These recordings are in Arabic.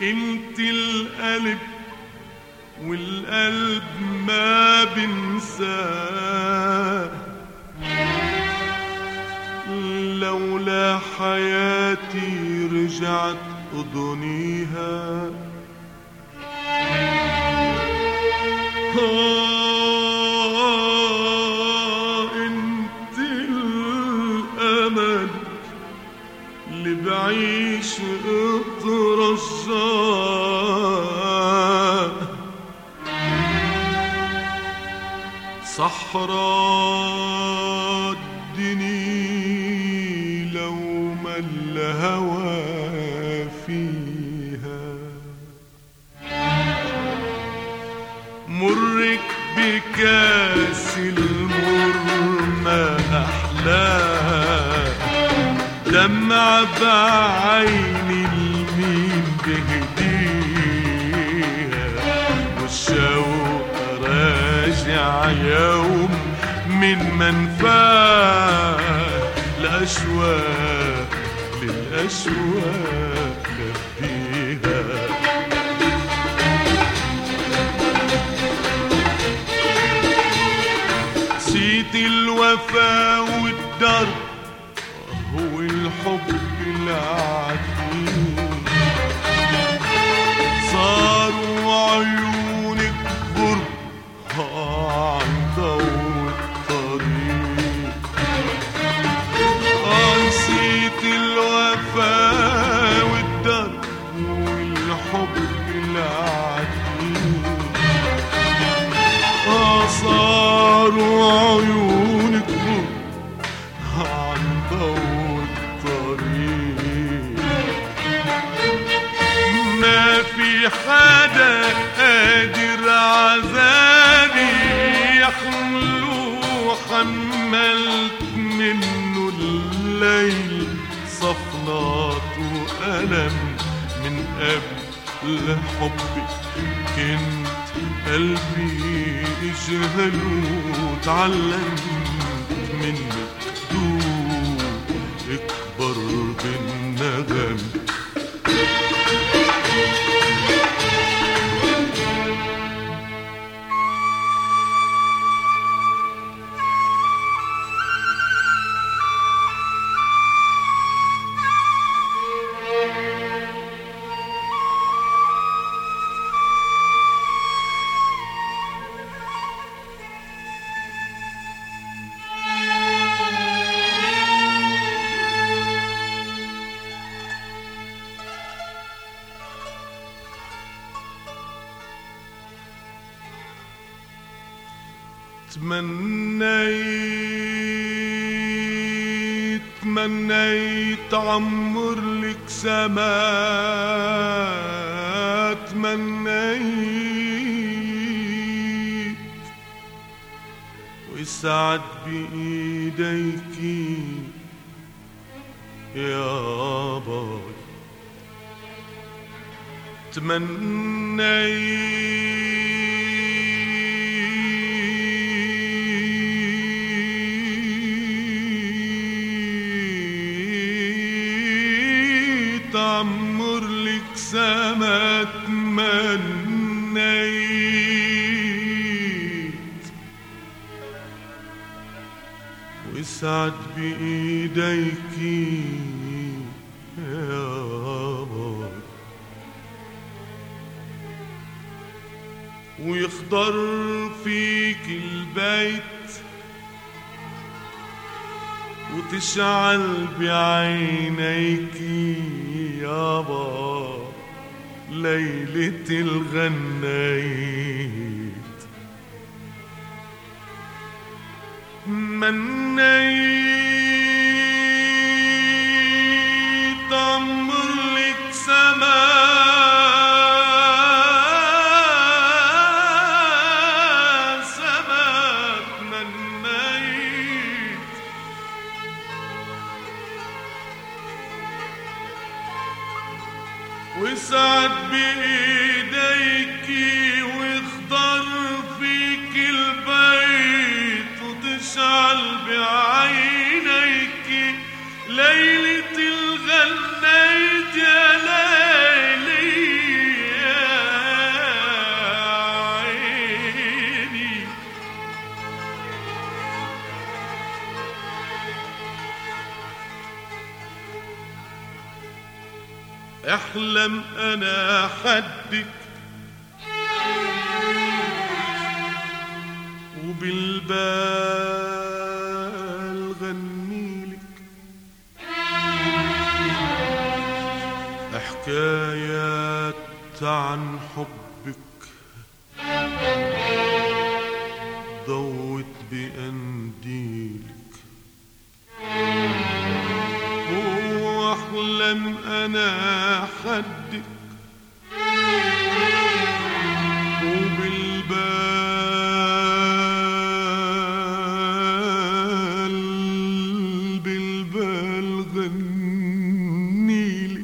انت القلب والقلب ما بنساه، لولا حياتي رجعت أضنيها. انت الأمل اللي بعيش اترجاه، صحراء الدنيا لو ما الهوى فيها، مرك بكاس المر ما أحلاه، دمع بعيني المين بهديها، والشوق راجع يوم من منفاه، الأشواق للأشواق لبيها. نسيت الوفا والدرب هو الحب العتيق، صاروا عيونك غرب عن ضوء الطريق. نسيت الوفا والدرب والحب العتيق، صاروا عيونك غرب عن ضوء الطريق. ما في حدا قادر عذابي يحمله، حملت منه الليل صفنات وألم من قبل حبك، كنت قلبي اجهل وتعلمت منك دوب اكبر بالنغم. تمنيت عمر لك سما، تمنيت ويسعد بإيديكي يا باي، تمنيت عمر لك سما، تمنيت ويسعد بإيديكي يا باي، ويخضر فيك البيت وتشعل بعينيكي يابا ليلة الغنيت. منيت عمر لك سما، وسعد بإيديكي ويخضر فيك البيت وتشعل بعينيكي ليلة الغنيت يا ليلي احلم انا حدك وبالبال غنيلك حكايات عن حبك ضوت بقنديلك واحلم انا حدك بالبال غنيلك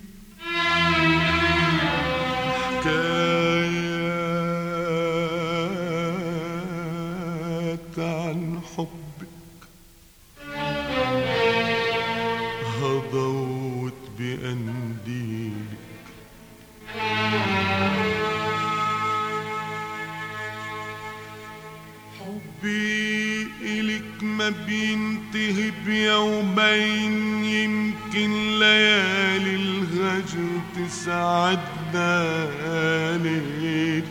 حكايات عن حبك هضوت بقنديلك حبي إلك ما بينتهي بيومين يمكن ليالي الهجر تسعدنا ليل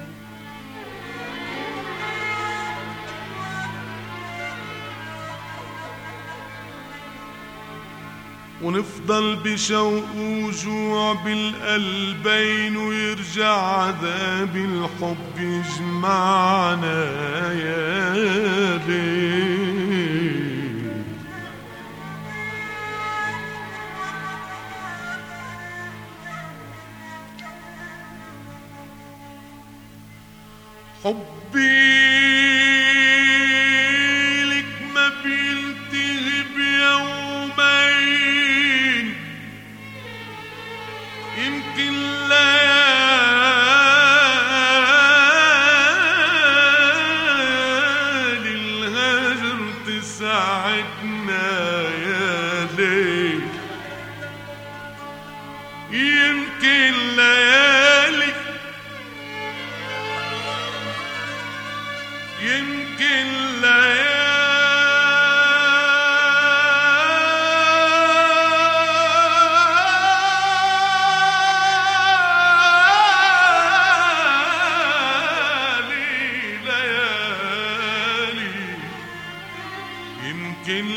ونفضل بشوق وجوع بالقلبين ويرجع عذاب الحب يجمعنا يا ليل حبي لك ما بينتهي بيومين يمكن ليالي الهجر تساعدنا يا ليل يمكن ليالي يمكن يمكن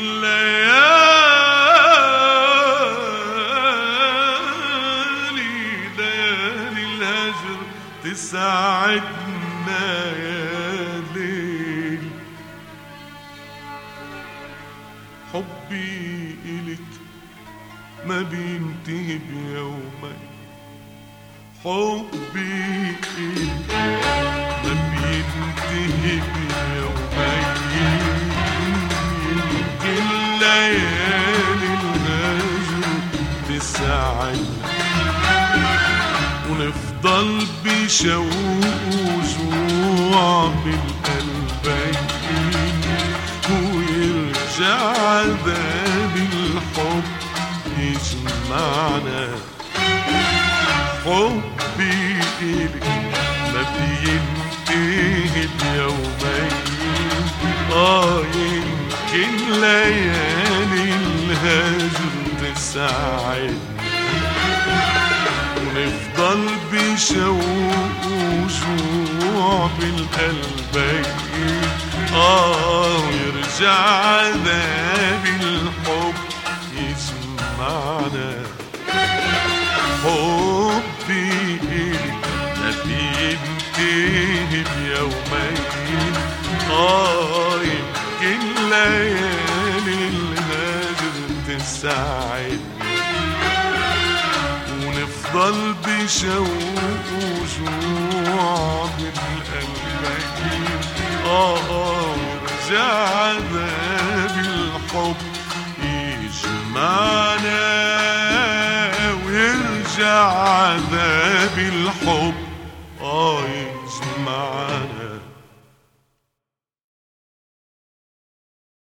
ليالي الهجر تساعدنا يا ليل حبي إلك ما بينتهي بيومين حبي إلك ما بينتهي بيومين يمكن ليالي الهجر تساعدنا ونفضل بشوق وجوع بالقلبين ويرجع عذاب الحب يجمعنا حبي إلك ما بينتهي بيومين يمكن ليالي الهجر تساعدنا ونفضل بشوق وجوع بالقلبين ويرجع عذاب الحب يجمعنا حبي إلك ما بينتهي بيومين يمكن ليالي الهجر تساعدنا ونفضل بشوق وجوع بالقلبين ورجع عذاب الحب يجمعنا ويرجع عذاب الحب